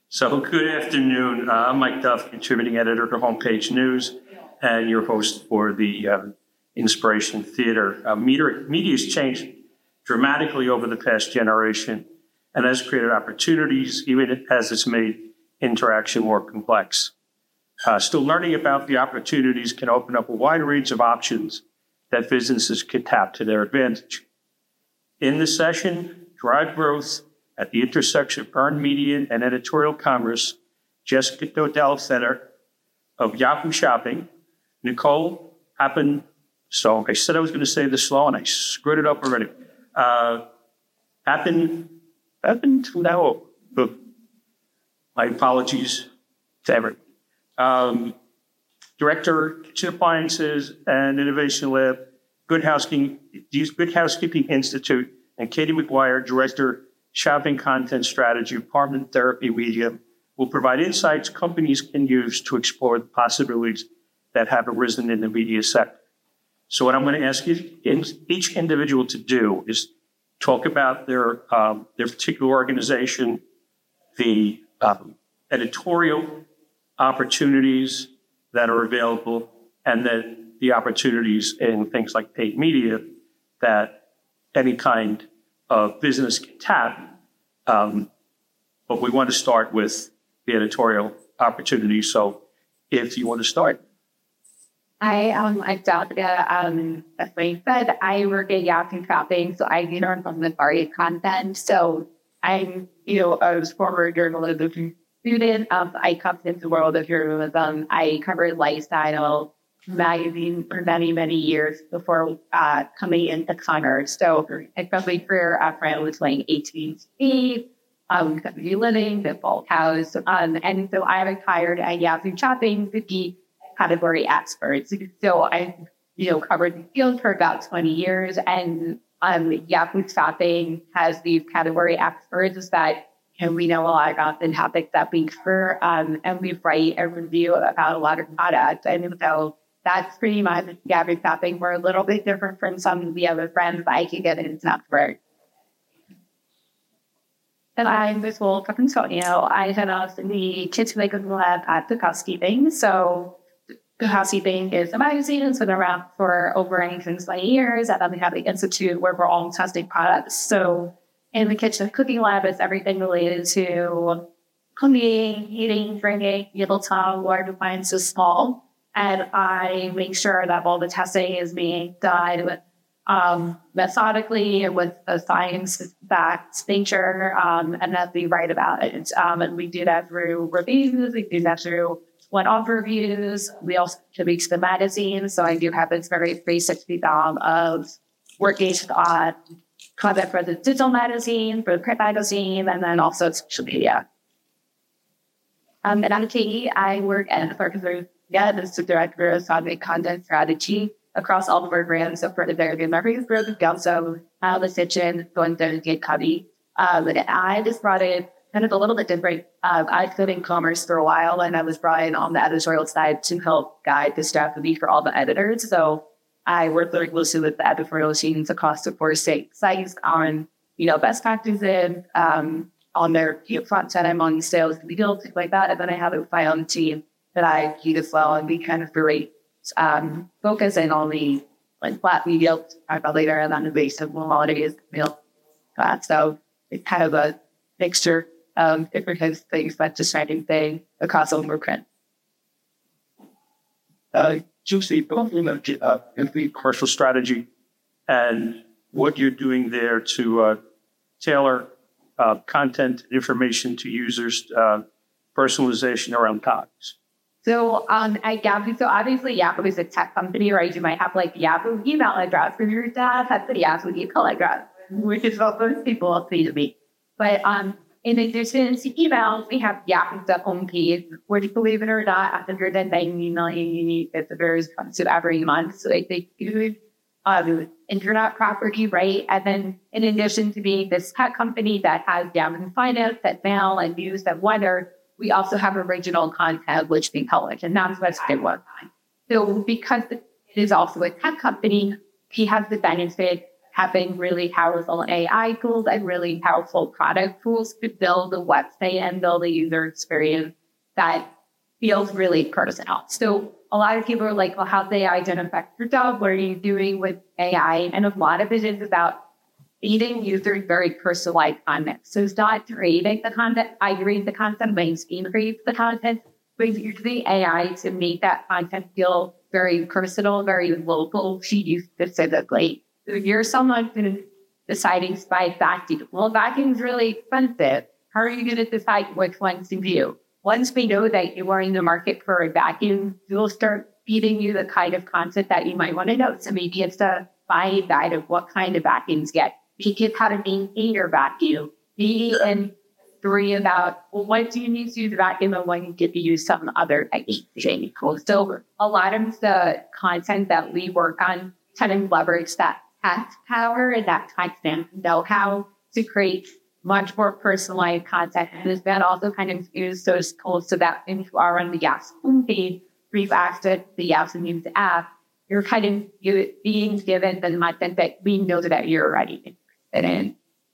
So good afternoon. I'm Mike Duff, contributing editor to Homepage News and your host for the Inspiration Theater. Media has changed dramatically over the past generation and has created opportunities, even as it's made interaction more complex. Still learning about the opportunities can open up a wide range of options that businesses can tap to their advantage. In this session, Drive Growth at the intersection of earned media and editorial commerce, Jessica Dodell Center of Yahoo Shopping, Nicole Happen. So I said I was going to say this slow and I screwed it up already. No. My apologies to everyone. Director, Kitchen Appliances and Innovation Lab, Good Housekeeping Institute, and Katie McGuire, Director, Shopping Content Strategy, Apartment Therapy Media, will provide insights companies can use to explore the possibilities that have arisen in the media sector. So what I'm going to ask each individual to do is talk about their particular organization, the editorial opportunities that are available, and then the opportunities in things like paid media that any kind of business can tap. But we want to start with the editorial opportunity. So if you want to start. I'm Jessica. As Wayne said, I work at Yahoo Shopping, so I learn from the varied content. So I'm, a former journalism student. I come into the world of journalism. I covered lifestyle magazine for many, many years before coming into commerce. So especially career after I was playing AT&T, Country Living, the Bulk House. And so I retired at Yahoo Shopping to be category experts. So I, covered the field for about 20 years, and Yahoo Shopping has these category experts that we know a lot about the topics that we cover, and we write a review about a lot of products. And so that's pretty much Yahoo Shopping. We're a little bit different from some of the other friends I can get into software. And I'm Nicole Capantonio. I head up the Kitchen Lab at Good Housekeeping. So Good Housekeeping is a magazine that's been around for over 20 years. And then we have the Institute where we're all testing products. So in the Kitchen Cooking Lab, it's everything related to cooking, eating, drinking, mealtime, large appliances, small. And I make sure that all the testing is being done methodically and with a science-backed nature, and that we write about it. And we do that through reviews. We do that through one-off reviews. We also contribute to the magazine. So I do have this very 360 job of working on content for the digital magazine, for the print magazine, and then also social media. And I'm Katie. I work at as the director of content strategy across all of our brands. So for the American Marketing Group, we also the Kitchen, going to get Cubby. But I just brought in kind of a little bit different. I've been in commerce for a while, and I was brought in on the editorial side to help guide the strategy for all the editors. So I work very closely with the editorial teams across the 4 sites on, best practices, on their front end. I'm on sales, legal, things like that. And then I have my own team that I lead as well, and we kind of really focus in on the flat media, talk about later, and then the base of qualities, so it's kind of a mixture of different kinds of things, but just trying thing across all of print. Juicy, the commercial strategy and what you're doing there to tailor content information to users, personalization around topics. So at Yahoo, so obviously Yahoo is a tech company, right? You might have Yahoo email address, but your dad has the Yahoo email address, which is what most people see to be. But in addition to emails, we have Yahoo's homepage, which, believe it or not, 190 million unique visitors comes to every month. So they do internet property, right? And then in addition to being this tech company that has Yahoo Finance, that mail and news, that weather, we also have original content, which we publish, and that's what's good one. So because it is also a tech company, he has the benefit having really powerful AI tools and really powerful product tools to build a website and build a user experience that feels really personal. So a lot of people are like, well, how do AI didn't affect your job? What are you doing with AI? And a lot of it is about feeding users very personalized content. So it's not creating the content. I create the content, but Steam creates the content. But using AI to make that content feel very personal, very local to you specifically. So if you're someone who's deciding to buy vacuum, well, vacuum is really expensive. How are you going to decide which ones to view? Once we know that you are in the market for a vacuum, we'll start feeding you the kind of content that you might want to know. So maybe it's a buying guide of what kind of vacuums get. Teach you how to maintain your vacuum. And 3 about, well, what do you need to use the vacuum and when you get to use some other technique. So a lot of the content that we work on kind of leverage that tech power and that content know-how to create much more personalized content. And that also kind of use those tools so that if you are on the Yes homepage, we've accessed the Yes News app, you're kind of being given the content that we know that you're already interested in.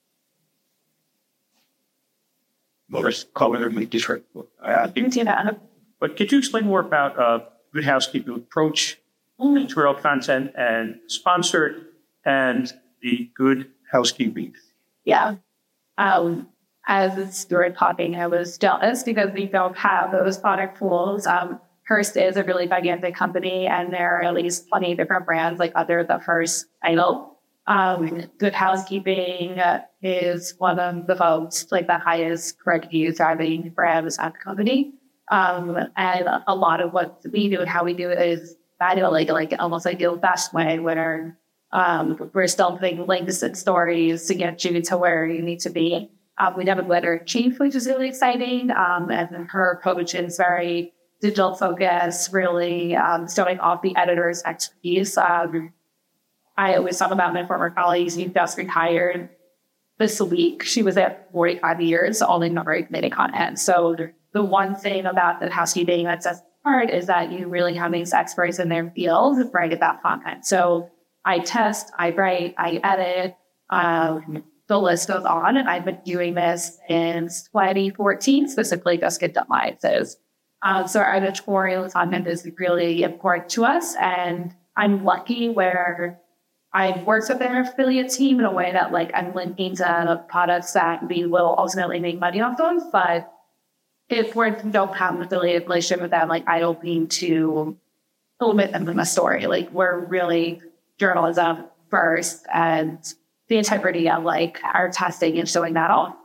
Most commonly different. But could you explain more about Good Housekeeping approach, editorial content, and sponsored, and the Good Housekeeping? Yeah. As we were talking, I was jealous because we don't have those product tools. Hearst is a really gigantic company, and there are at least 20 different brands like other the Hearst title. Good Housekeeping is one of the folks like the highest credit use driving brands at the company. And a lot of what we do and how we do it is like almost like the old fashioned way where we're still putting links and stories to get you to where you need to be. We have a letter chief, which is really exciting. And her approach is very digital focused, really starting off the editor's expertise. I always talk about my former colleagues who just retired this week. She was at 45 years, only number committee content. So the one thing about the housekeeping that sets apart is that you really have these experts in their field write about content. So I test, I write, I edit, the list goes on. And I've been doing this since 2014, specifically just get deadlines. So our editorial content is really important to us. And I'm lucky where I worked with their affiliate team in a way that like I'm linking to products that we will ultimately make money off of. But if we don't have an affiliate relationship with them, like I don't need to limit them in a story. Like we're really journalism first and the integrity of like our testing and showing that off.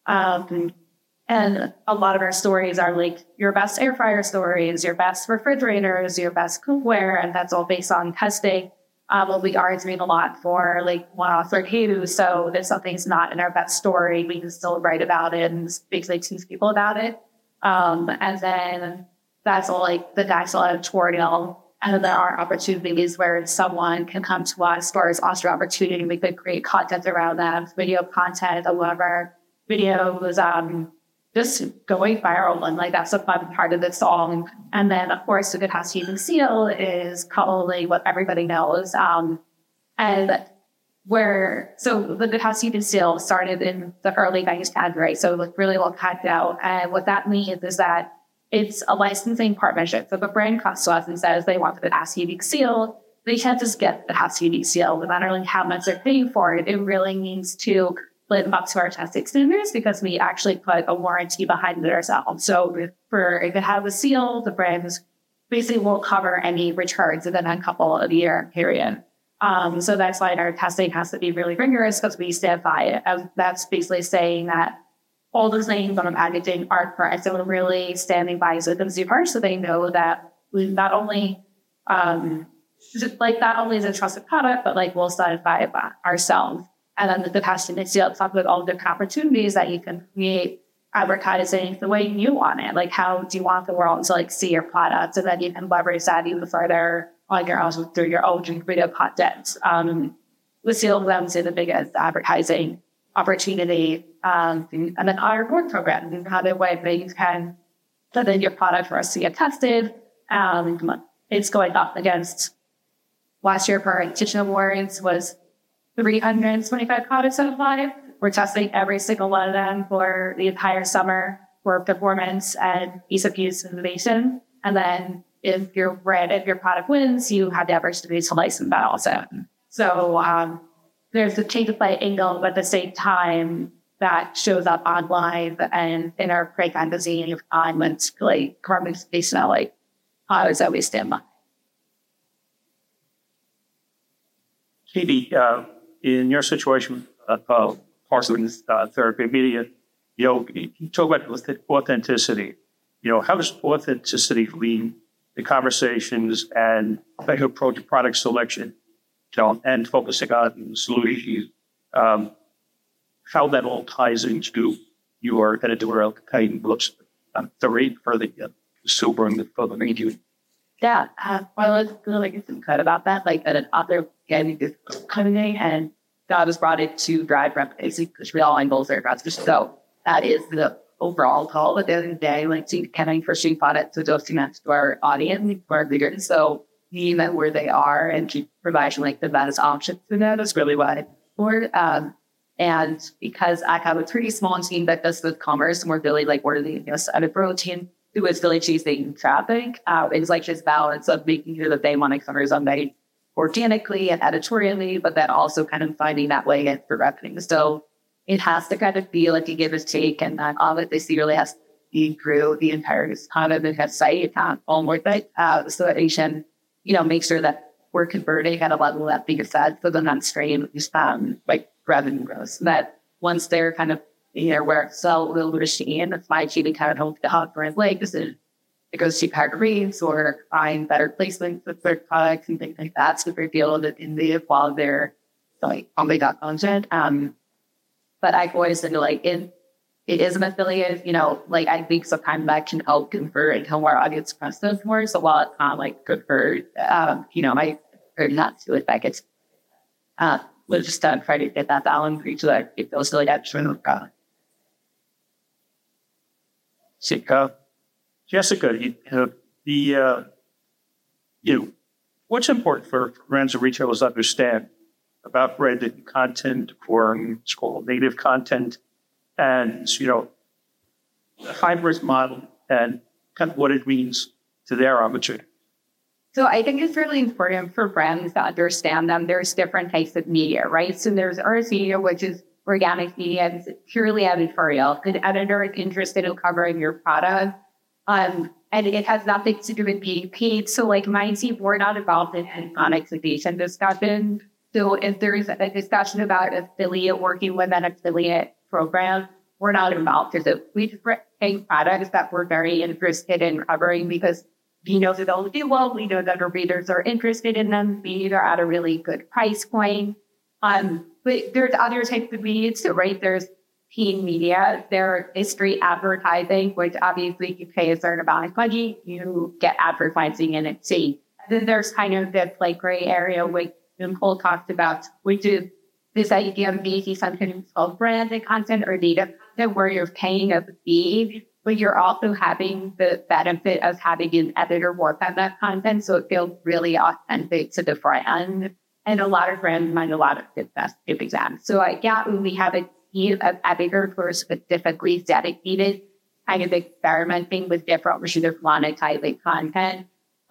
And a lot of our stories are like your best air fryer stories, your best refrigerators, your best cookware, and that's all based on testing. We are doing a lot for like one-off reviews. So if something's not in our best story, we can still write about it and basically teach people about it. And then that's all like the national editorial. And then there are opportunities where someone can come to us for as awesome opportunity. We could create content around that, video content, or whatever. Video was just going viral, and like that's a fun part of the song. And then of course the Good Housekeeping seal is probably what everybody knows. And so the Good Housekeeping seal started in the early 90s, right? So like really well packed out. And what that means is that it's a licensing partnership. So if a brand comes to us and says they want the Good Housekeeping seal, they can't just get the Housekeeping seal, no matter how much they're paying for it. It really needs to live up to our testing standards because we actually put a warranty behind it ourselves. So if it has a seal, the brand basically won't cover any returns within a couple of year period. So that's why our testing has to be really rigorous because we stand by it. And that's basically saying that all the things on the packaging are correct. So we're really standing by the consumer so they know that we not only is a trusted product, but like we'll stand by it ourselves. And then the passion is to talk about all the opportunities that you can create advertising the way you want it. Like, how do you want the world to like see your products? And then you can leverage that even further on your own through your own video content. The seal them to the biggest advertising opportunity. And then our reward program, you have a way that you can put in your product for us to get tested. It's going up against last year for Kitchen Awards was 325 products out of 5. We're testing every single one of them for the entire summer for performance and ease of use innovation. And then if your product wins, you have the opportunity to license that also. So there's the change of play angle, but at the same time, that shows up online and in our print magazine on what's like carbon space now, like how is that we stand by. Katie, in your situation, Parsons Therapy Media, you talk about authenticity. How does authenticity lead the conversations and the approach to product selection, and focusing on solutions? How that all ties into your editorial kind of looks the rate for the super and the media. Yeah, well, it's really good about that. Like that, an author getting this coming in, and God has brought it to drive reputation because we all angles are across. So that is the overall goal. At the end of the day, like kind of pushing products to those connects to our audience, to our readers. So meeting them where they are and providing like the best options for them is really what it's for. And because I have a pretty small team that does the commerce, and we're really like working at a protein who is really chasing traffic. It's like just balance of making sure that they want to cover somebody organically and editorially, but then also kind of finding that way in for revenue. So it has to kind of be like a give and take, and that all of this really has to be through the entire kind of the site, all worth it. So that we can, make sure that we're converting at a level that being said, so they're not straying like revenue growth. So that once they're kind of where it's sell a little machine, it's my achieving kind of hope to help brand legs, and it goes to higher reads or find better placements with their products and things like that. So they feel that in the while they're like on they got content. But I always think like it is an affiliate, like I think sometimes that can help convert and help our audience trust us more. So while it's not like good for my or not to it back, it's we'll just try to get that balance reach so that it feels really extra. Jessica, what's important for brands and retailers to understand about branded content or it's called native content and, the hybrid model and kind of what it means to their opportunity? So I think it's really important for brands to understand them. There's different types of media, right? So there's earned media, which is organic media, and it's purely editorial. An editor is interested in covering your product. And it has nothing to do with being paid. So like my team, we're not involved in monetization discussion. So if there's a discussion about affiliate working with an affiliate program, we're not involved because we just take products that we're very interested in covering because we know that they'll do well. We know that our readers are interested in them. We are at a really good price point. But there's other types of media too, right? There's paid media. There is street advertising, which obviously you pay a certain amount of money, you get advertising in it too. Then there's kind of this like gray area, which Nicole talked about, which is this idea of making something called branded content or data content where you're paying a fee, but you're also having the benefit of having an editor work on that content. So it feels really authentic to the brand. And a lot of brands mind a lot of success if exams. So we have a team of editors who are specifically dedicated, kind of experimenting with different machine of monetizing content.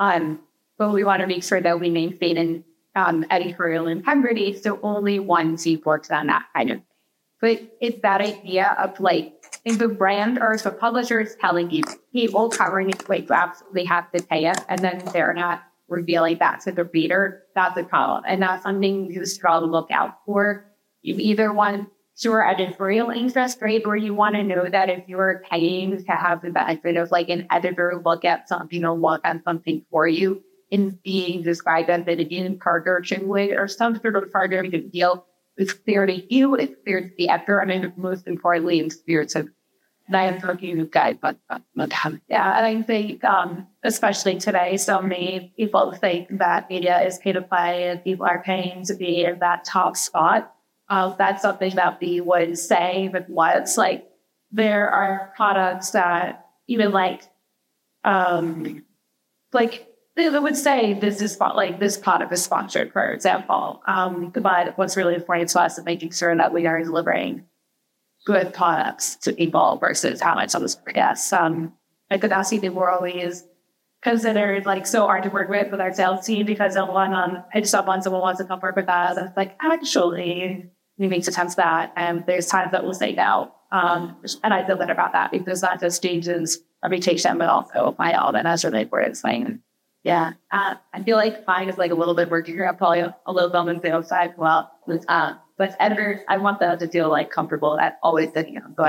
But we want to make sure that we maintain editorial integrity. So only one team works on that kind of thing. But it's that idea of like, if the brand or if the publisher is telling you, hey, we'll cover it, like, absolutely have to pay it, and then they're not revealing that to the reader, that's a problem. And that's something you should all look out for. You either want your editorial interest rate, or you want to know that if you're paying to have the benefit of like an editor look at something or look at something for you in being described as an in partnership with or some sort of partnership deal, it's clear to you, it's clear to the editor, and then most importantly, in spirits of I am talking to guys, but yeah, and I think especially today, so many people think that media is pay to play and people are paying to be in that top spot. That's something that we would say, but what's like there are products that even like they would say this is like this product is sponsored, for example. But what's really important to us is making sure that we are delivering good products to people versus how much on the yes. At Godassi, they were always considered like so hard to work with our sales team because I just have someone wants to come work with us. And it's like, actually, we make attempts that. And there's times that we'll say no. And I feel better about that because that just changes reputation, but also my health. And that's really important. It's like, yeah. I feel like mine is like a little bit workier. I'm probably a little bit on the sales side. Well, but editors, I want them to feel like comfortable that always that, so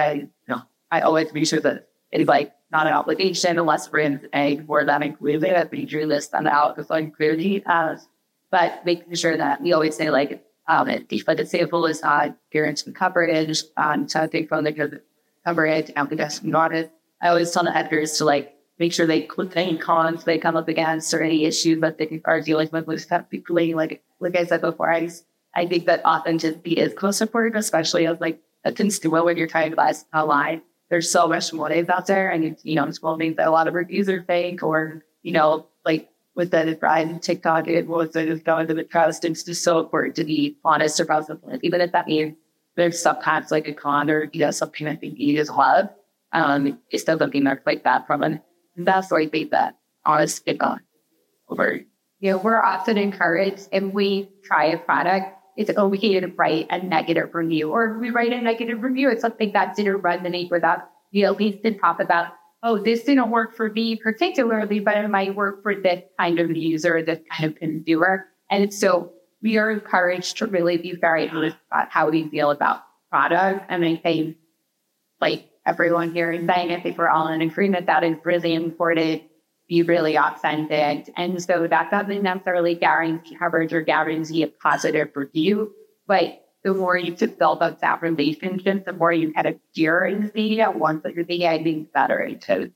I always make sure that it's like not an obligation unless we're in a for that includes it as we drew this them out because like clearly but making sure that we always say like the sample is not guaranteed coverage so I think from the coverage and the best not it. I always tell the editors to like make sure they click any cons they come up against or any issues that they are dealing with people like I said before, I think that authenticity is most important, especially as like a consumer when you're trying to buy online. There's so much motive out there, and it's well means that a lot of reviews are fake, or like with the Brian TikTok, it was just going to the trust. It's just so important to be honest about something, even if that means there's sometimes like a con or something that you just love. It's still something that's like that from an investor. I think that honest get on over. We're often encouraged if we try a product. It's we can write a negative review, or if we write a negative review, it's something that didn't resonate with us. At least didn't talk about, this didn't work for me particularly, but it might work for this kind of user, this kind of consumer. And so we are encouraged to really be very honest about how we feel about product. And I think, like everyone here is saying, I think we're all in agreement that is really important. Be really authentic. And so that doesn't necessarily guarantee coverage or guarantee a positive review. But the more you build up that relationship, the more you kind of gear in the media, once that you're media, I think better into.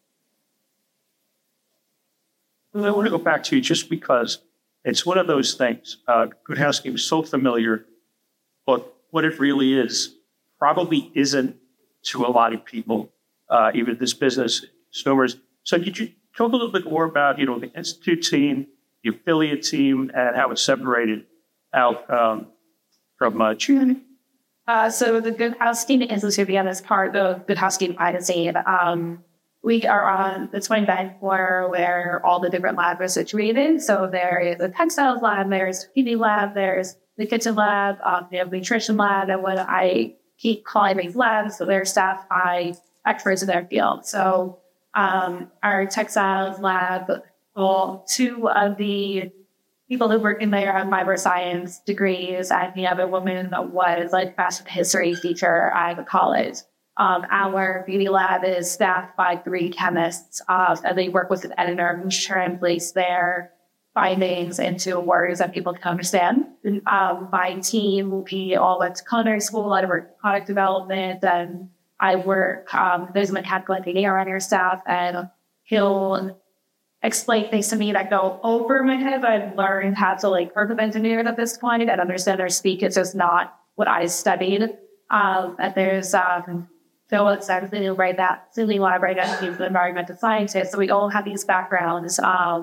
I want to go back to you just because it's one of those things. Good housekeeping is so familiar, but what it really is probably isn't to a lot of people, even this business consumers. So could you talk a little bit more about, the Institute team, the affiliate team, and how it's separated out from Trinity? So the Good Housekeeping Institute, as part of Good Housekeeping magazine, we are on the 29th floor where all the different labs are situated. So there is a textiles lab, there's beauty lab, there's the kitchen lab, we have nutrition lab, and what I keep calling these labs, so they're staffed by experts in their field. So our textiles lab, two of the people who work in there have fiber science degrees, and the other woman was like fashion history teacher at college. Our beauty lab is staffed by 3 chemists, and they work with an editor who translates their findings into words that people can understand. My team, we all went to culinary school. I work product development, and I work, there's a mechanical engineer on your staff, and he'll explain things to me that go over my head. I've learned how to like perfect engineer at this point and understand their speak. It's just not what I studied. And there's Phil exactly right that Cindy Lab right now, he's an environmental scientist. So we all have these backgrounds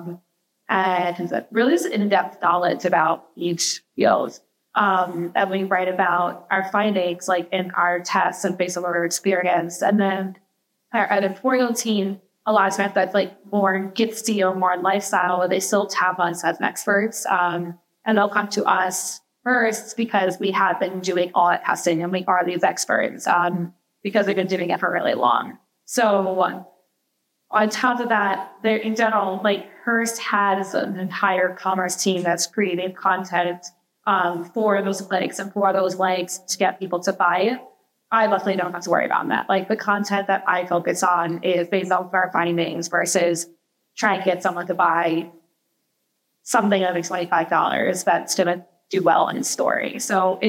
and really is in-depth knowledge about each field. And we write about our findings, like in our tests and based on our experience. And then our editorial team, a lot of times that's like more gitsy or more lifestyle, they still tap us as experts. And they'll come to us first because we have been doing all that testing and we are these experts because we've been doing it for really long. So on top of that, there in general, like Hearst has an entire commerce team that's creating content for those clicks and for those likes to get people to buy it. I luckily don't have to worry about that. Like the content that I focus on is based off of our findings versus trying to get someone to buy something that makes $25 that's going to do well in story. So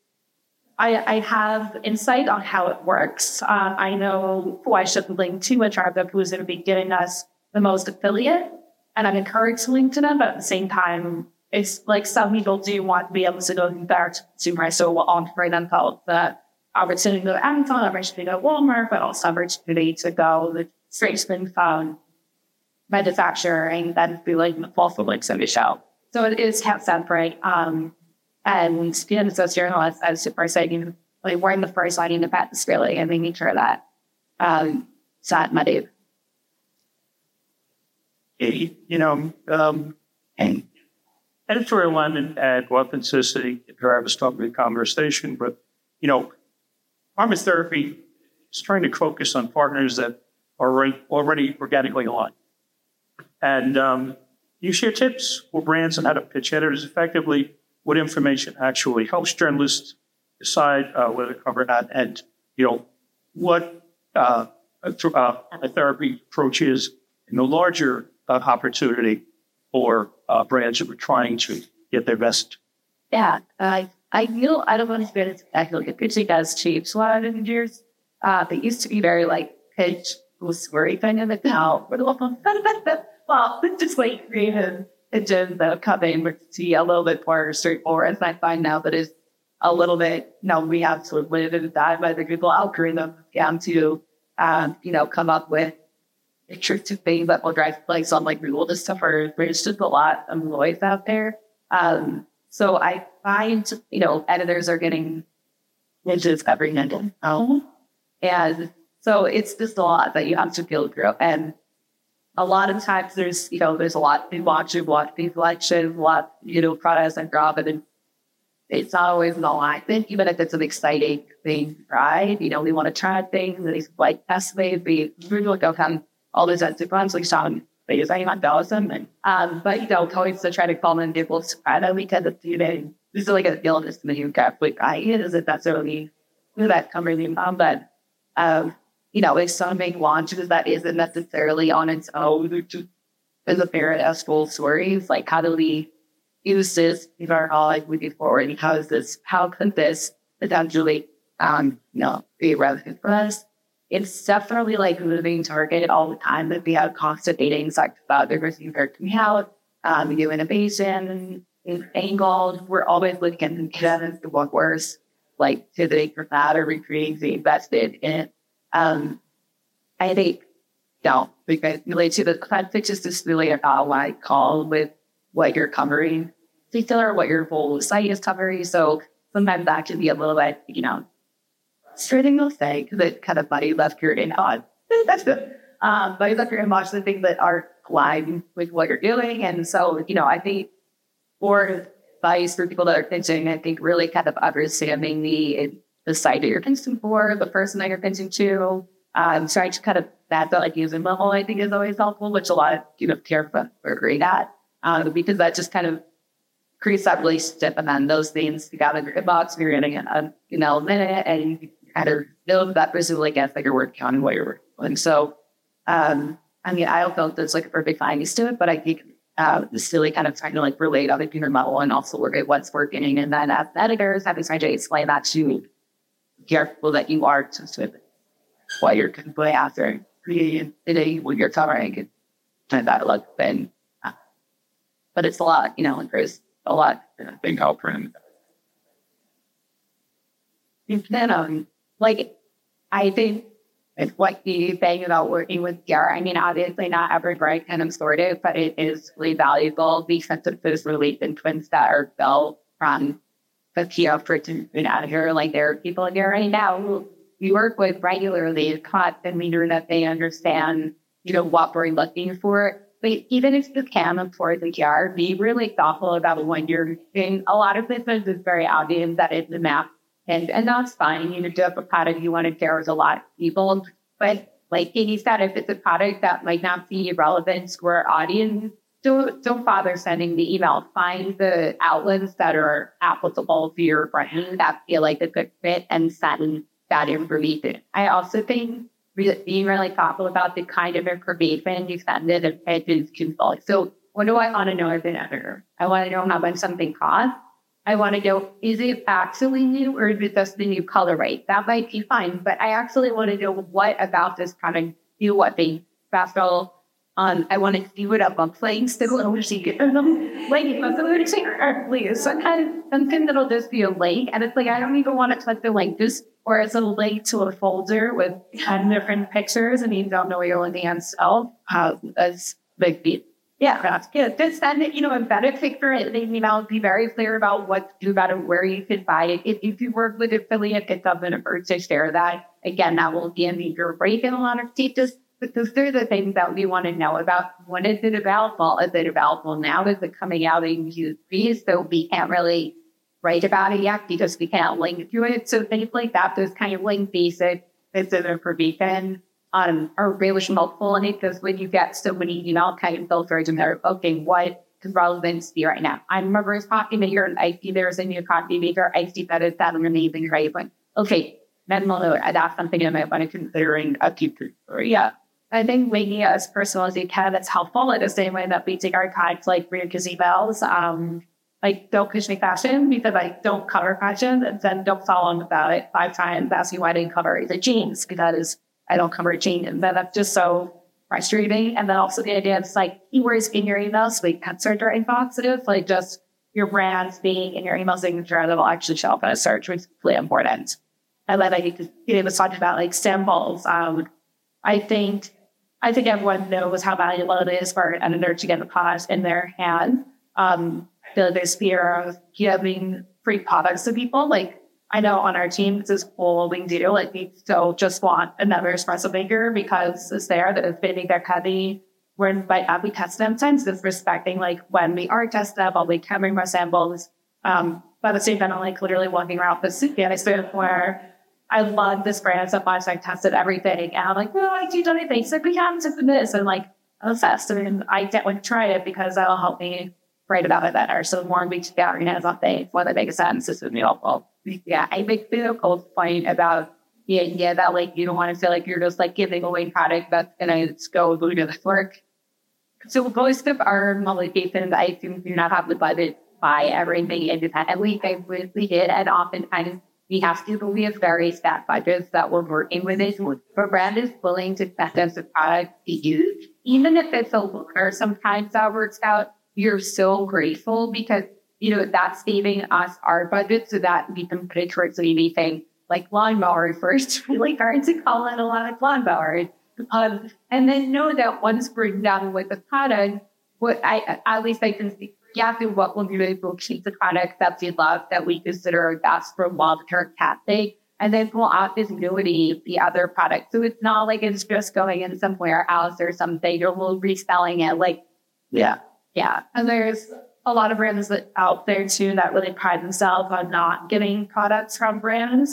I have insight on how it works. I know who I should link to in terms of who's going to be giving us the most affiliate, and I'm encouraged to link to them, but at the same time, it's like some people do want to be able to go direct to consumer, so we'll offer them the opportunity to go to Amazon, opportunity to go to Walmart, but also opportunity to go the straight spin phone manufacturing that be like also like so show. So it is kept separate. And being so journalists as super saying like we're in the first line in the patent really and making sure that it's not muddy. And editorial alignment at Authenticity drive a strong conversation, but pharma therapy is trying to focus on partners that are already organically aligned. And you share tips for brands on how to pitch editors effectively, what information actually helps journalists decide whether to cover or not, and what a therapy approach is in the larger opportunity for brands that are trying to get their best. Yeah, I don't want to spend it. I feel like pitching has changed a lot in years. They used to be very like pitch was very kind of now. Well, it's just like creative pitches that come in with a little bit more straightforward. And I find now that it's a little bit. We have sort of limited that by the Google algorithm to come up with interesting things that will drive clicks on like Google and stuff. There's just a lot of noise out there. So I find, editors are getting pitches every minute. And so it's just a lot that you have to go through. And a lot of times there's a lot to watch these elections, a lot, products and drop, and it's not always an alignment, even if it's an exciting thing, right? We want to try things, and these like estimate, we really don't have all these advanced like sound because I not thousand. But always to try to call in people to because it's this is like a illness in the UK, like I isn't necessarily that commonly but it's something launches that isn't necessarily on its own as a parent as full stories. Like how do we use this in our life moving forward? How could this potentially be relevant for us? It's definitely like a moving target all the time that we have constant meetings like about diversity coming out, new innovation and angled. We're always looking at what worse like to the for that or recreating the invested in it. I think because related to the context is just really about what I call with what you're covering, particular what your whole site is covering. So sometimes that can be a little bit, straighting those things because it kind of buddy left your inbox. That's good. Buddy left your inbox the things that are aligned with what you're doing. And so, I think for advice for people that are pitching, I think really kind of understanding the site that you're pitching for, the person that you're pitching to. Trying to kind of that like using level, I think is always helpful, which a lot of therapists are great at, because that just kind of creates that relationship, and then those things together in your inbox, you're getting a minute, and you kind of know that person really gets that you're working on and what you're working on. So, I don't know if there's like a perfect science to it, but I think it's really kind of trying to like relate on a human level and also look at what's working, and then as editors, having trying to explain that to people that you are just with what you're going after creating today when you're covering and that look then. But it's a lot, there's a lot I think I'll print. Then I think it's what you saying about working with gear. Obviously not every brand can afford it, but it is really valuable because of those relief and twins that are built from the PR for out of here. Like there are people in here right now who we work with regularly, caught and meter that they understand, what we're looking for. But even if you can afford the PR, be really thoughtful about what you're doing. A lot of this is very obvious that it's a map, and that's fine. Do have a product you want to share with a lot of people. But like Katie said, if it's a product that might not be relevant to our audience, don't bother sending the email. Find the outlets that are applicable to your brand that feel like a good fit and send that information. I also think being really thoughtful about the kind of information you send it and pitches consult. So what do I want to know as an editor? I want to know how much something costs. I want to know, is it actually new or is it just the new color rate? That might be fine, but I actually want to know what about this product do what they special. I want to see what up on playing still over see them like something that'll just be a link, and it's like I don't even want to click the link just or it's a link to a folder with 10 different pictures and you don't know what you're looking at. So as big beat. Yeah, that's good. Just send it, a benefit for it. Be very clear about what to do about it, where you can buy it. If you work with affiliate, it doesn't hurt to share that. Again, that will be a major break in a lot of cases. But those are the things that we want to know about. When is it available? Is it available now? Is it coming out in Q3? So we can't really write about it yet because we can't link to it. So things like that, those kind of link basic bits of information are really helpful in it, because when you get so many kind of filters and they're, okay, what is relevant to you right now? I remember talking to your, I see there's a new coffee maker. I see that it's an amazing, right? But okay, then we'll know that's something I might want to consider in a future. Yeah. I think making it as personal as you can, that's helpful in the same way that we take our time to read gazebos. Don't push me fashion because I don't cover fashion, and then don't follow on about it 5 times asking why I didn't cover the jeans, because I don't cover jeans. And then that's just so frustrating. And then also the idea of keywords in your emails, can search are positive, just your brands being in your email signature that will actually show up in a search, which is really important. And then I think to talk about samples. I think everyone knows how valuable it is for an editor to get the product in their hand. There's fear of giving free products to people. I know on our team, this is cool we do. We still just want another espresso maker because it's there, that it's fitting their heavy. We might not be testing them since respecting when we are testing them, I'll be covering my samples. But at the same time, I'm literally walking around the suitcase where I love this brand so much. I tested everything. And I'm I do anything. So we have to do this. And obsessed. And I can't wait to try it because that'll help me write about it better. So the more we together and something, whether it makes sense, this would be helpful. Yeah, I make the cold point about the idea that you don't want to feel you're just giving away product that's gonna go do this work. So most of our publications, I assume, do not have the budget buy everything independently. We did, and oftentimes we have to, but we have very staff budgets that we're working with it. If a brand is willing to spend us a product to use, even if it's a loaner, sometimes that works out. You're so grateful because that's saving us our budget so that we can put it towards anything lawnmower first. Really hard to call in a lot of lawnmowers. And then know that once we're done with the product, at least I can see exactly what we'll do is we'll keep the product that we love, that we consider that's for long-term testing, and then we'll add visibility of the other product. So it's not it's just going in somewhere else or something, or we'll reselling it. Yeah. And there's a lot of brands out there too that really pride themselves on not getting products from brands.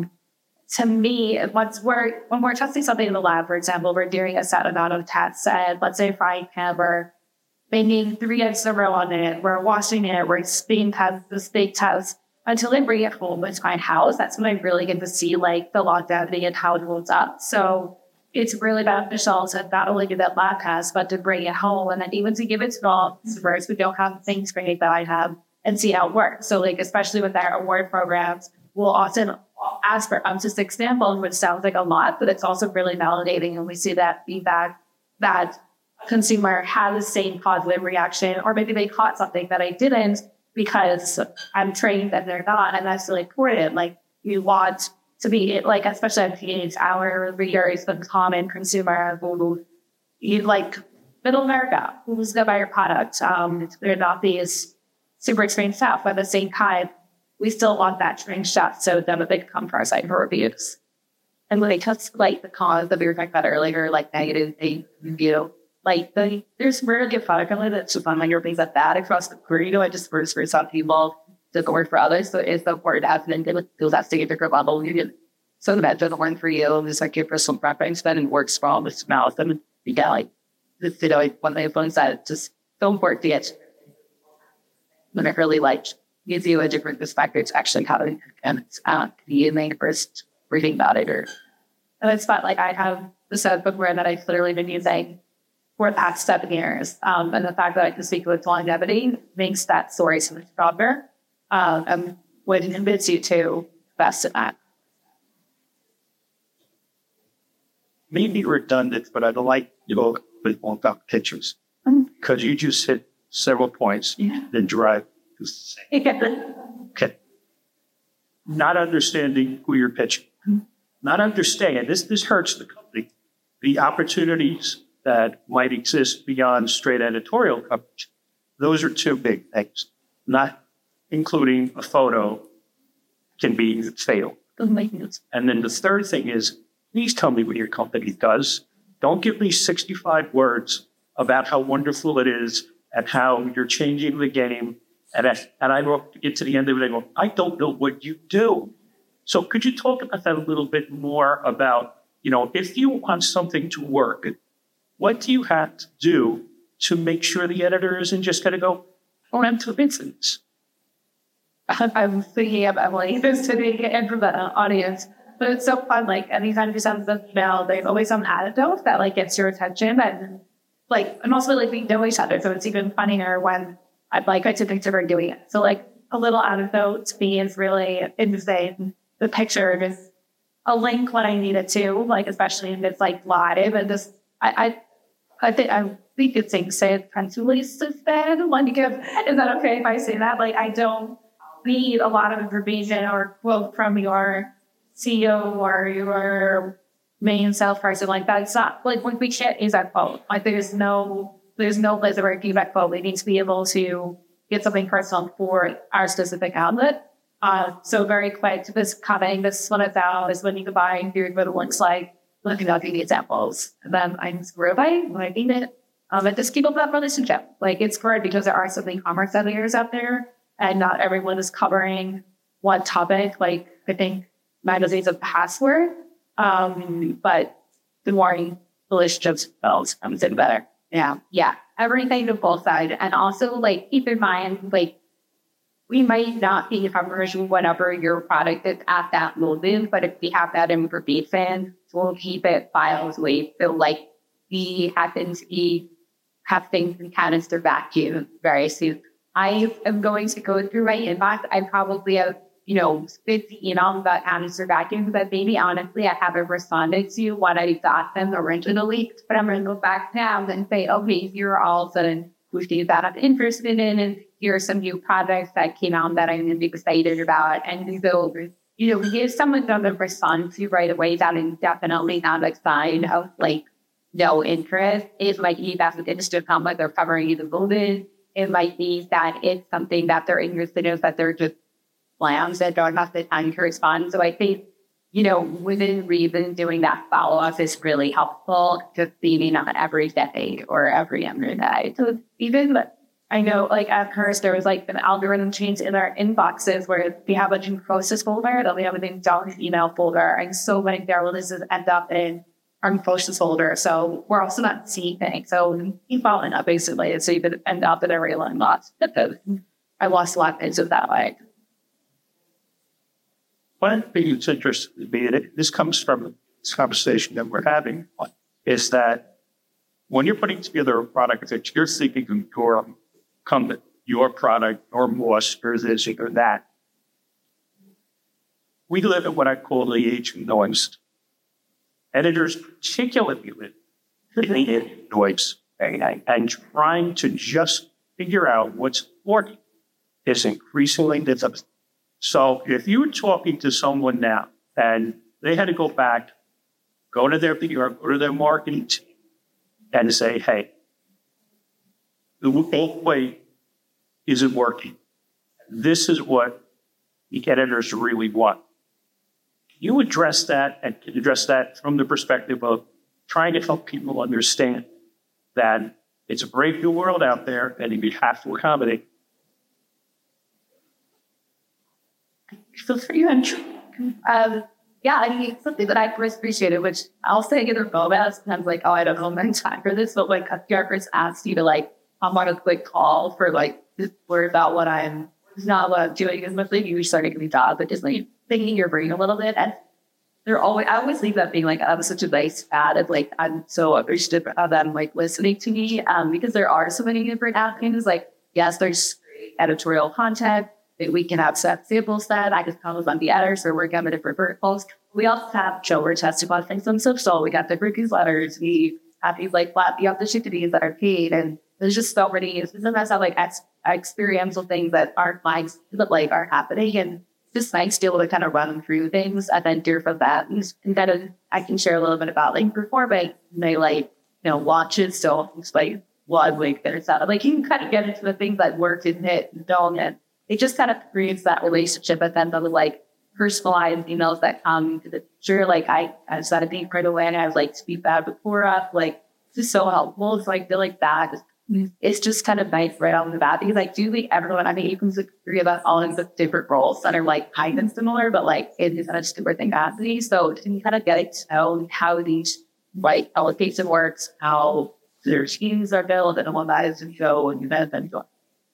To me, when we're testing something in the lab, for example, we're doing a set amount of tests, and let's say frying pan, we're making 3 eggs in a row on it, we're washing it, we're speed test, the steak test, until I bring it home with my house. That's when I really get to see the longevity and how it holds up. So it's really beneficial to not only do that lab test, but to bring it home and then even to give it to all customers who don't have the same screening that I have and see how it works. So especially with our award programs, we'll often ask for up to 6 samples, which sounds like a lot, but it's also really validating. And we see that feedback that consumer had the same positive reaction, or maybe they caught something that I didn't because I'm trained that they're not. And that's really important. You want to be especially at teenage our readers, the common consumer who you middle America, who's going to buy your product. They're not these super experienced staff, but at the same time, we still want that trained chef so that they can come to our site for reviews. And when they test the cause that we were talking about earlier, negative review, there's rare good product on it that's just on your things like that across the career. I just first for some people to go work for others. So it's important to have them do that to a different level. So the that doesn't work for you. It's your personal preference, then it works for all the smells. And you get one of the things that just so important to get when it really gives you a different perspective to actually how it and you make first reading about it. And it's fun. I have this bookwear that I've literally been using for the past 7 years. And the fact that I can speak with longevity makes that story so much stronger. And would convince you to invest in that. Maybe redundant, but I'd like to go with more about pictures. Because you just hit several points that drive to say. Okay. Not understanding who you're pitching. Not understanding. This hurts the company. The opportunities that might exist beyond straight editorial coverage. Those are two big things. Not including a photo can be fatal. And then the third thing is, please tell me what your company does. Don't give me 65 words about how wonderful it is and how you're changing the game. And I get to the end of it and I go, I don't know what you do. So could you talk about that a little bit more about, if you want something to work, what do you have to do to make sure the editor isn't just going to go, oh, I'm too incidents? I'm thinking about this to be in for the audience, but it's so fun. Like anytime you send the email, there's always some anecdote that gets your attention, and also we know each other, so it's even funnier when I get to picture her doing it. So a little anecdote to me is really insane. The picture is a link when I need it to, especially if it's live, and just I think it's safe to say it's press release instead. Is that okay if I say that? I don't need a lot of information or quote from your CEO or your main salesperson like that. It's not what we get is that quote. There's no list or feedback quote. We need to be able to get something personal for our specific outlet. So very quick, this one is out, is when you combine here's what it looks like, looking at the examples. And then I screw by when I need it. And just keep up that relationship. It's great because there are some e-commerce editors out there, and not everyone is covering one topic. I think magazines a password. But the more relationships built, comes in better. Yeah. Everything to both sides. And also keep in mind, we might not be covering whatever your product is at that moment, but if we have that information, we'll keep it filed. We feel like we happen to have things in canister vacuum very soon. I am going to go through my inbox. I probably have, 50 emails about canister vacuum, but maybe honestly, I haven't responded to what I got them originally. But I'm going to go back now and say, okay, here are all of a sudden things that I'm interested in, and here are some new projects that came out that I'm going to be excited about. And so, if someone doesn't respond to you right away, that is definitely not a sign of no interest. It might be that it's just not like they're covering the moment. It might be that it's something that they're interested in, that they're just plans that don't have the time to respond. So I think, within reason, doing that follow-up is really helpful, just maybe not every day or every other day. So even, I know, at Hearst, there was an algorithm change in our inboxes where we have a new process folder, then we have an junk email folder, and so many of their releases end up in our process folder. So we're also not seeing things. So keep following up, basically, so you could end up in a real loss. I lost a lot of things that way. One thing that's interesting to me, and this comes from this conversation that we're having, is that when you're putting together a product that you're thinking of your company, your product, or Moss, or this, or that, we live in what I call the age of noise. Editors particularly live in the age of noise, and trying to just figure out what's important is increasingly difficult. So if you were talking to someone now and they had to go back, go to their PR, go to their marketing team and say, hey, the old way isn't working. This is what the editors really want. Can you address that, and can you address that from the perspective of trying to help people understand that it's a brave new world out there and you have to accommodate? So for you, something that I first appreciated, which I'll say either bonus, and I'm I don't know my time for this, but Jarvis asked you to I'm on a quick call for just worry about what I'm not what I'm doing as much you starting to be job, but just thinking your brain a little bit. And I always leave that being I'm such a nice ad of I'm so appreciative of them listening to me, because there are so many different avenues. Yes, there's editorial content. We can have set samples that I just tell on the editors or work on the different verticals. We also have show testing on things themselves. So we got the newsletters. We have these flat the opportunities that are paid, and there's just so many. Sometimes have experiential things that aren't that are happening, and it's just nice to be able to kind of run through things and then hear from that. And then I can share a little bit about performing. And launches. So it's like one week there's that. Like you can kind of get into the things that work and hit and don't. And it just kind of creates that relationship at the end of like personalized emails that come to the picture. Like I set a date right away and I was like speak that before up. Like this is so helpful. So I feel like that it's just kind of nice right off the bat because I do think everyone, I mean, you can agree about all of the different roles that are like kind of similar, but like it is such different thing capacity. So you kind of get to know how these like allocation works, how their schemes are built and all that is and show and event and join.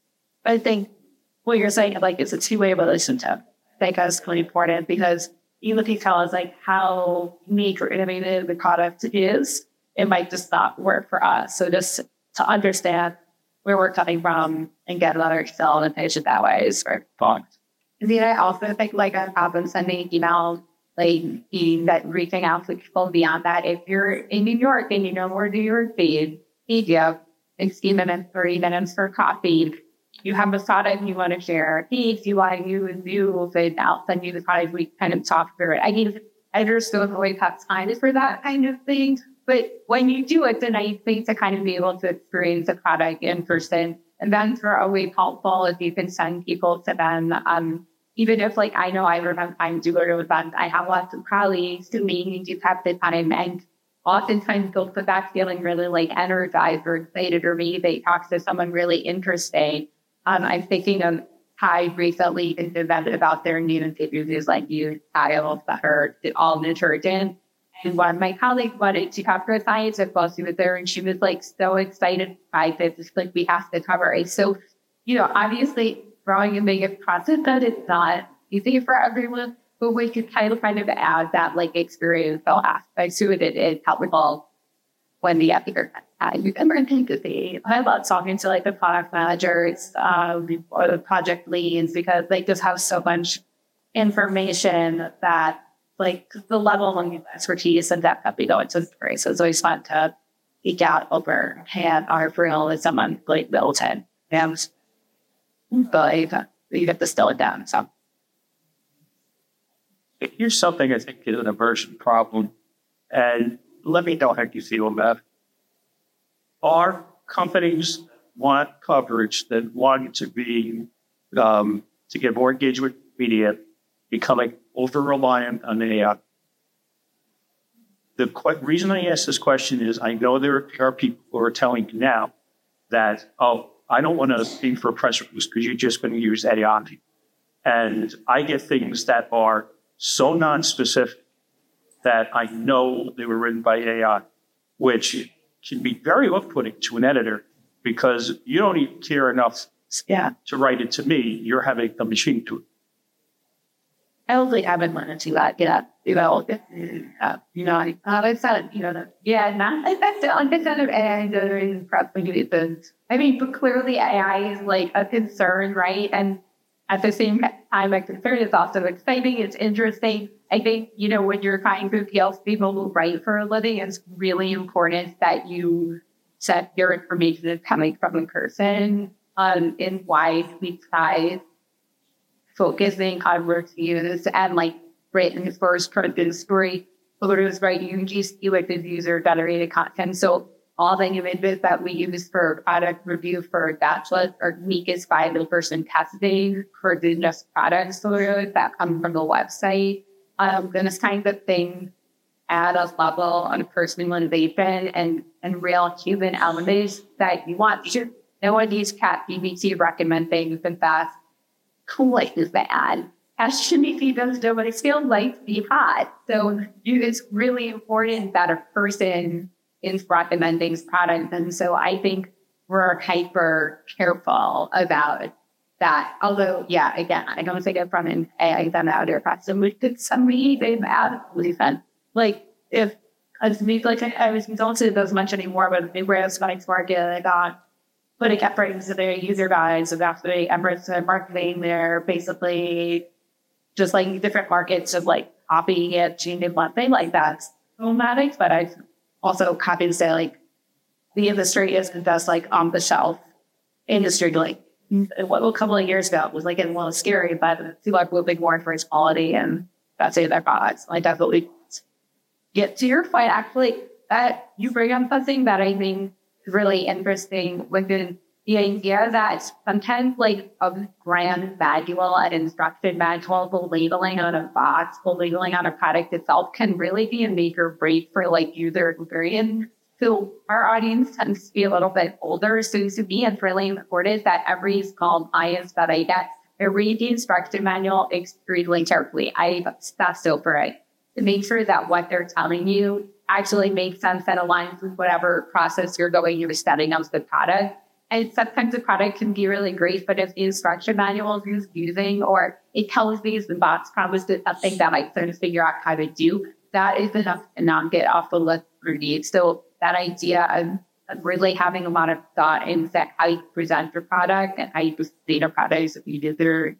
I think what you're saying, like, it's a two-way relationship. I think that's really important because even if you tell us like how unique or innovative the product is, it might just not work for us. So just to understand where we're coming from and get another sell and pitch it that way is very important. And then I also think like I've been sending emails, like that reaching out to people beyond that. If you're in New York and you know where New York feed, media, 60 minutes, 30 minutes for coffee, you have a product you want to share. If you want to use it, I'll send you the product, we kind of talk through it. I mean, editors don't always have time for that kind of thing. But when you do it, then I think to kind of be able to experience the product in person. And then for always helpful if you can send people to them. Even if like I know I remember I'm doing events, I have lots of colleagues who maybe do have the time and oftentimes they'll put back feeling really like energized or excited, or maybe they talk to someone really interesting. I'm thinking of Ty recently did an event about their new interviews like you, Kyle, that are all detergent. And one of my colleagues wanted to talk to a scientist while she was there, and she was like so excited by this. It's like we have to cover it. So, obviously, growing and making a process that it's not easy for everyone, but we could kind of add that like experiential aspect to it. It's helpful when the editor you can bring to see. I love talking to like the product managers or the project leads because they just have so much information that like the level of expertise and depth that we go into the story. So it's always fun to geek out over hand our real as someone like built in. And but you have to distill it down. So here's something I think is an immersion problem, and let me know how you feel about it. Our companies want coverage that want to be to get more engagement with media, becoming over-reliant on AI. The reason I ask this question is I know there are people who are telling you now that, I don't want to pay for a press release because you're just going to use AI. And I get things that are so non-specific that I know they were written by AI, which can be very off-putting to an editor because you don't even care enough to write it to me. You're having a machine do it. I don't think I've been wanting to that. It's not, not like that's the kind of AI generated prep things. I mean, but clearly AI is like a concern, right? And at the same time, a concern is also exciting. It's interesting. I think, when you're trying to appeal to people who write for a living, it's really important that you set your information is coming from a person in why we try focusing on work use and like writing his first printed story, but it was writing GC with the user generated content. So all the images that we use for product review for Bachelor are weakest by the person testing for the just product stories that come from the website. And this kind of thing add a level on personal innovation and real human elements that you want. No one needs ChatGPT recommend things and fast. Cool is bad. ChatGPT doesn't know what it feels like to be hot. So it's really important that a person is recommending products. And so I think we're hyper careful about that. Although, again, I don't think it from an AI done out there. Somebody they've absolutely fun. Like if I don't see those much anymore, but the Rails Spikes market, I got putting effort into their user guides and actually efforts in marketing. They're basically just like different markets of like copying it, changing one thing like that's problematic. But I also copy to say like the industry isn't just like on the shelf industry. Like what a couple of years ago was like getting a little scary, but people are moving more for its quality and that's it, their products. Like definitely get to your point. Actually, that you bring up something that I think is really interesting within the idea that sometimes like a brand manual and instruction manual, the labeling on a box, the labeling on a product itself can really be a make or break for like user experience. So our audience tends to be a little bit older. So to me, it's really important that every small client that I get, I read the instruction manual extremely carefully. I obsess over it to make sure that what they're telling you actually makes sense and aligns with whatever process you're going through setting up the product. And sometimes the product can be really great, but if the instruction manual is using or it tells me the box promises something that I couldn't figure out how to do, that is enough to not get off the list for me. So that idea of really having a lot of thought into how you present your product and how you present a product is a user,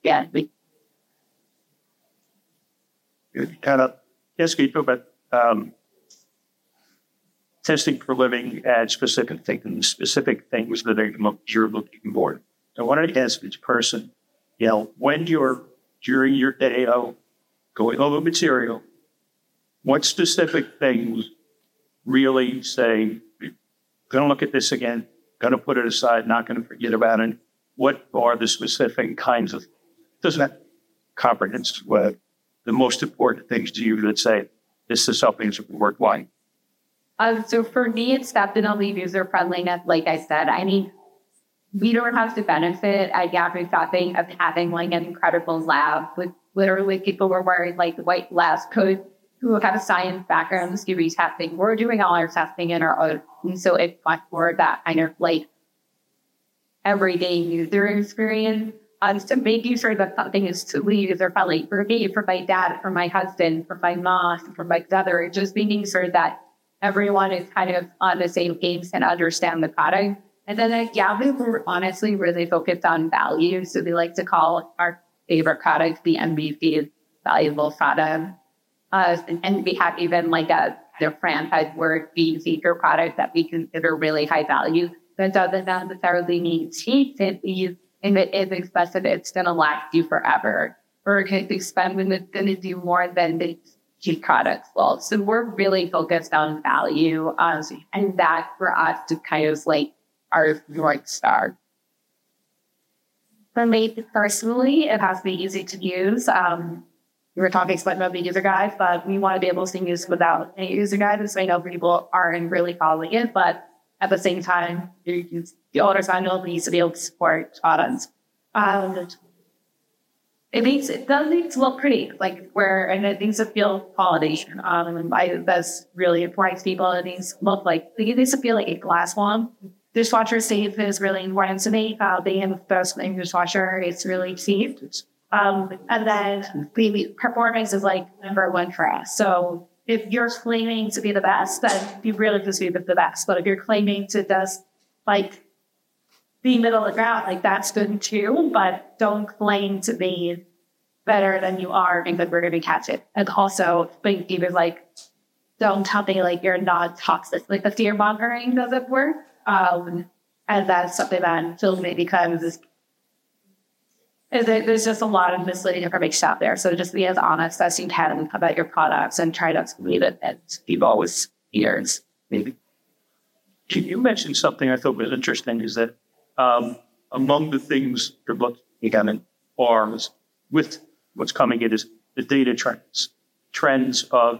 Kind of, yes, can you talk about testing for living at specific things that you're looking for? I wanted to ask each person, when you're during your day of going over material, what specific things really say, going to look at this again, going to put it aside, not going to forget about it? What are the specific kinds of, doesn't that comprehensive the most important things to you that say this is something that's worthwhile? So for me, it's definitely user friendliness. Like I said, I mean, we don't have the benefit at Yahoo Shopping of having like an incredible lab with literally people who are wearing like white lab coats who have a science background to do testing. We're doing all our testing in our own. And so it's much more that kind of like everyday user experience. So making sure that something is truly user friendly for me, for my dad, for my husband, for my mom, for my brother, just making sure that everyone is kind of on the same page and understand the product. And then at Yahoo, we're honestly really focused on value. So we like to call our favorite product the MVP, valuable product. And we have even like a franchise word being feature product that we consider really high value. That doesn't necessarily mean cheap. If it is expensive, it's going to last you forever. Or if it's expensive, it's going to do more than the cheap products will. So we're really focused on value. And that for us to kind of like our North Star. For me personally, it has to be easy to use. We were talking about the user guide, but we want to be able to use without any user guide. So I know people aren't really following it, but at the same time, the owner's manual needs to be able to support products. It does need to look pretty, and it needs to feel quality. That's really important to people. It needs to feel like a glass one. Dishwasher safe is really important to me. Being the best in dishwasher, it's really cheap. And then the performance is like number one for us. So if you're claiming to be the best, then you really just be the best. But if you're claiming to just be middle of the ground, that's good too. But don't claim to be better than you are and that we're going to catch it. And also, even don't tell me you're not toxic. The fear mongering doesn't work. And that's something that kills me because there's just a lot of misleading information out there. So just be as honest as you can about your products and try not to believe it. And people with ears, maybe. You mentioned something I thought was interesting is that among the things you're looking at are with what's coming in is the data trends of,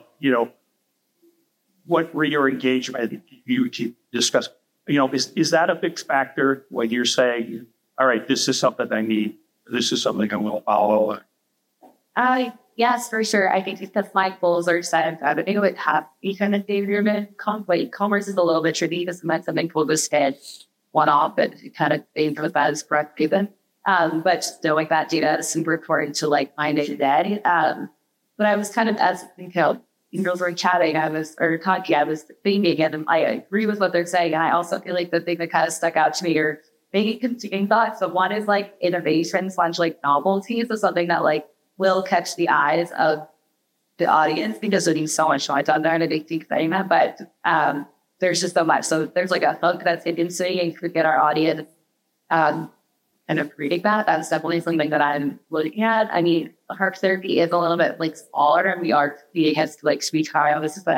what your engagement you discuss. Is that a big factor when you're saying, all right, this is something I need, this is something I will follow? Yes, for sure. I think because my goals are set, I think it would have to be kind of data-driven. Commerce is a little bit tricky because something cool just hit one off, but it kind of favors that as correct given. But knowing that data is super important to my day to day. But I was kind of, as girls were chatting, I was thinking, and I agree with what they're saying. And I also feel like the thing that kind of stuck out to me are maybe confusing thoughts. So one is innovation / novelty. So something that will catch the eyes of the audience because there's so much noise on there and I keep saying that. But there's just so much. So there's a hook that's interesting and could get our audience kind of reading that. That's definitely something that I'm looking at. I mean, harp therapy is a little bit smaller and we are being has to speech biologists, but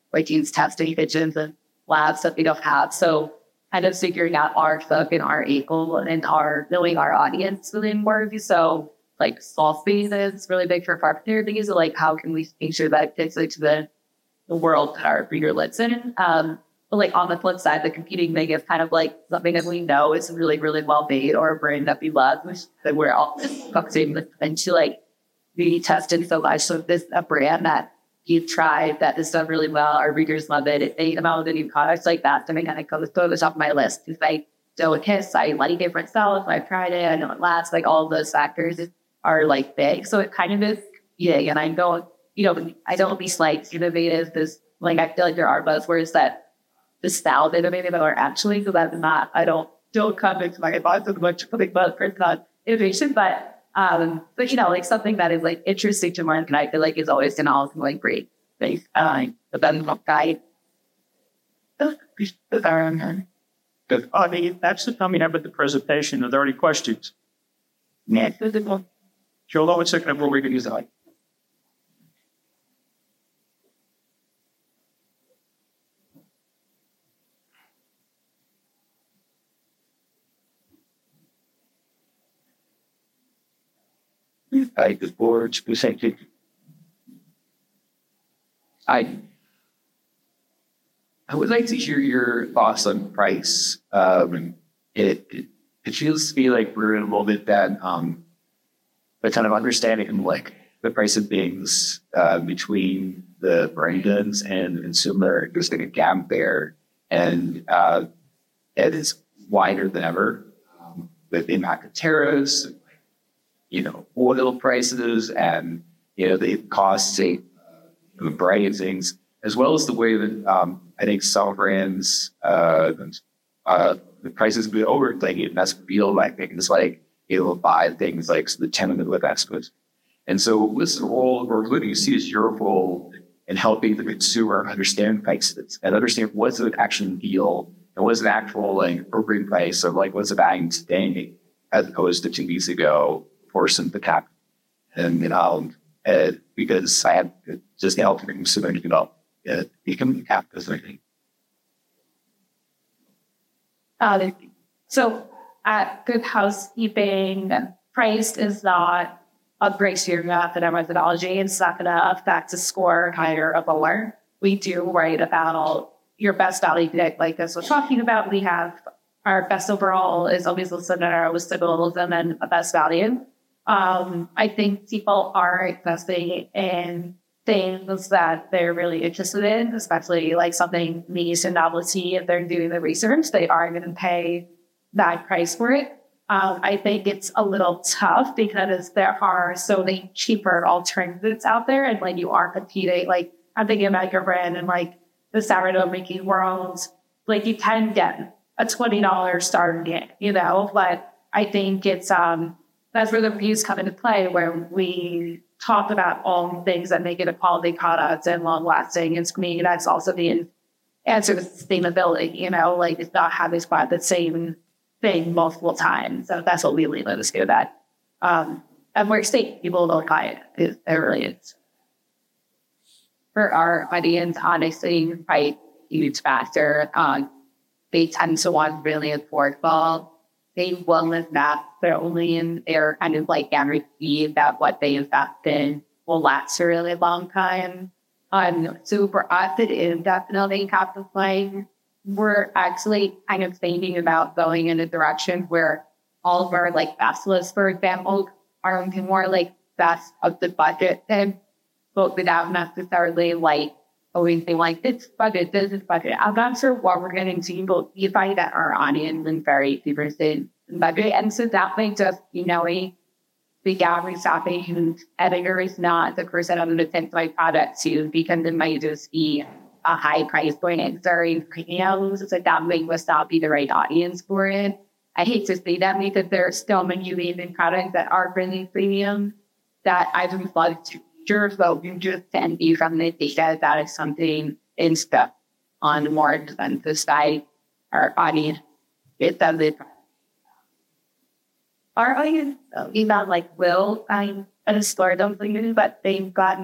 like use testing kitchens and labs that we don't have. So kind of figuring out our book and our angle and our knowing our audience within work. So like soft space is really big for carpentry. So like how can we make sure that it fits into the world that our reader lives in? But like on the flip side, the competing thing is kind of like something that we know is really, really well made or a brand that we love, which that we're all focusing into like we tested so much. So this a brand that you've tried that has done really well, our readers love it. They come out with a new products like that. So I kind of throw this off my list. It's like so it hits, I like different styles, I've tried it, I know it lasts, like all of those factors are like big. So it kind of is and I don't, I don't be like innovative. This like I feel like there are buzzwords that the style of innovative are actually, so that's not, I don't come into my advice as much for it's not innovation, but like something that is like interesting to learn, and I feel like is always going to also like great things. The benchmark guide. That's the coming up with the presentation. Are there any questions? Yeah. Joel, one second before we can use that. The board presented. I would like to hear your thoughts on price. It feels to me like we're in a moment that but kind of understanding like the price of things between the brands and the consumer. There's like a gap there, and it is wider than ever with the impact of tariffs, oil prices, and the costs of a variety of things, as well as the way that I think some brands the prices have been overthinking, and that's feel like things like buy things like the 10 with estimates. And so what's the role, or what do you see as your role in helping the consumer understand prices and understand what's an actual deal and what's an actual like appropriate price of like what's the value today as opposed to 2 weeks ago for some the cap. And because I had just helped the consumer become cap as anything. So at Good Housekeeping, price is not a criteria in our methodology. It's not going to affect the score higher or lower. We do write about your best value pick, like this we're talking about. We have our best overall is always listed in our list of goals and then a best value. I think people are investing in things that they're really interested in, especially like something niche and novelty. If they're doing the research, they are going to pay that price for it. I think it's a little tough because there are so many cheaper alternatives out there, and like you are competing. Like I'm thinking about your brand and like the sourdough making world. Like you can get a $20 starter kit, But I think it's that's where the reviews come into play, where we talk about all the things that make it a quality product and long lasting. And for me, that's also the answer to sustainability. Like it's not having to buy the same thing multiple times. So that's what we really let us do that. And we're state people don't buy it. It really is. For our audience, honestly, right, huge factor. They tend to want really affordable. They will invest. They're only in their kind of like guarantee that what they invest in will last a really long time. So for us, it is definitely capital play. We're actually kind of thinking about going in a direction where all of our like best lists, for example, are more like best of the budget and but without necessarily like always saying like this is budget. I'm not sure what we're getting to, but we find that our audience is very interested in budget. And so that makes us, the average shopping editor is not the person I'm going to send my product to because it might just be a high price point and very premium. So that must not be the right audience for it. I hate to say that because there are still many amazing products that are really premium that I would love to feature, but you just send you from the data that is something in stuff on the more expensive side. Our audience, it does it. Our audience, email like will at a store, don't believe it, but they've gotten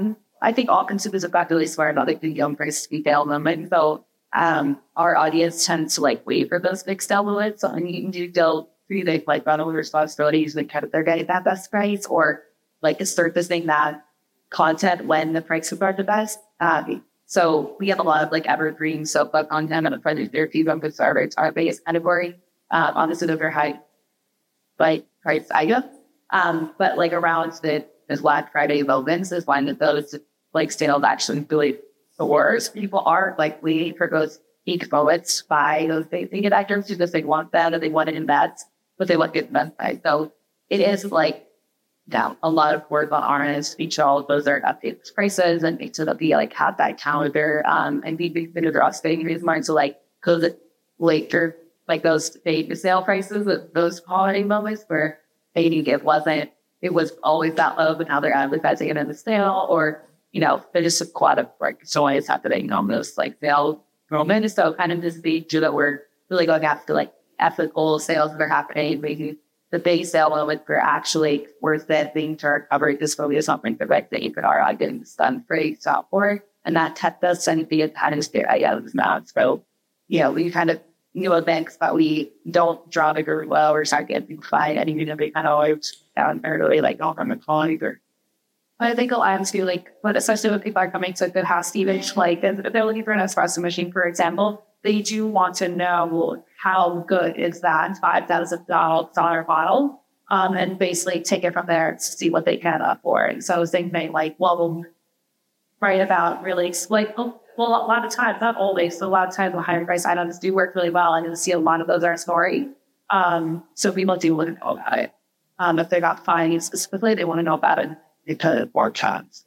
I think all consumers have got really smart about like the young price retail them. And so our audience tends to like wait for those big sale moments. So and you can do deal through like run over responsibilities and kind of they're getting that best price or like surfacing that content when the prices are the best. So we have a lot of like evergreen soapbook content on the project therapy with our biggest category on the super high like price item. But like around the Black Friday moments is one that those like sales actually really soars. People are like waiting for those peak moments by those big actors because they want that and they want it in bets, but they want it in best price. So it is like a lot of work on our end to reach all of those are updated prices and make sure that we like have that calendar and be considered us getting these marks. So like because later like those fake sale prices at those holiday moments where maybe it was always that low, but now they're advertising it in the sale or, you know, they're just a lot of work. It's always happening on those like sale moments. So kind of just make sure that we're really going after like ethical sales that are happening, making the big sale moment for actually worth it being to recover this focus on the right thing for our getting this done free software. And that does tend to be a kind of scary idea of this now. So, you know, we kind of events that we don't draw the group well or start getting fight anything that we kind of always down early, like not from the call either. But I think a lot of do like, but especially when people are coming to a good housekeeping, like if they're looking for an espresso machine, for example, they do want to know how good is that $5,000 bottle, and basically take it from there to see what they can afford. And so they may like, well, we'll write about really like, well, a lot of times, not always, so a lot of times the higher price items do work really well, and you'll see a lot of those are a story. So people do want to know about it. If they're not finding it specifically, they want to know about it because more chance.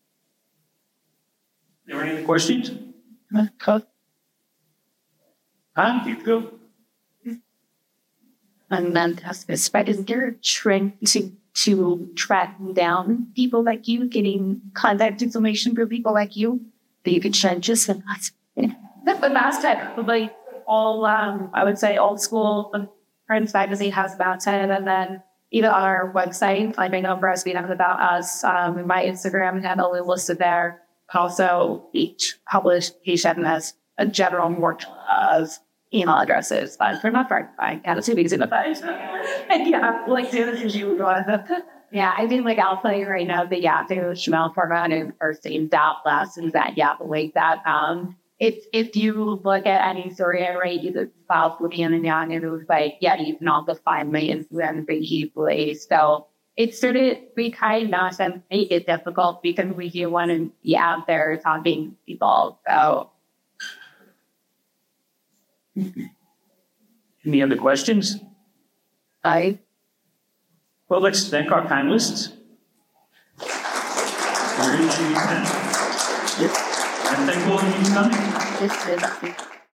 There any other questions? You go. And then is there a trend to track down people like you, getting contact information for people like you that you could share just with us? The last time, like all, I would say old school, the Friends Magazine has about 10, and then even on our website, like I know BuzzFeed has about us, my Instagram handle is listed there. Also, each publication has a general work of email addresses, but for not part, I got 2 weeks in the fight. And yeah, like as you yeah, I think like I'll tell you right now, the Chanel format and or same dot less is that like that. If you look at any story I write, either files looking in young, it was like, even not the 5 million then big heavily. So it started we kind of and make it difficult because we do want to be out there talking to people. So Any other questions? Well, let's thank our panelists. And thank all of you for coming.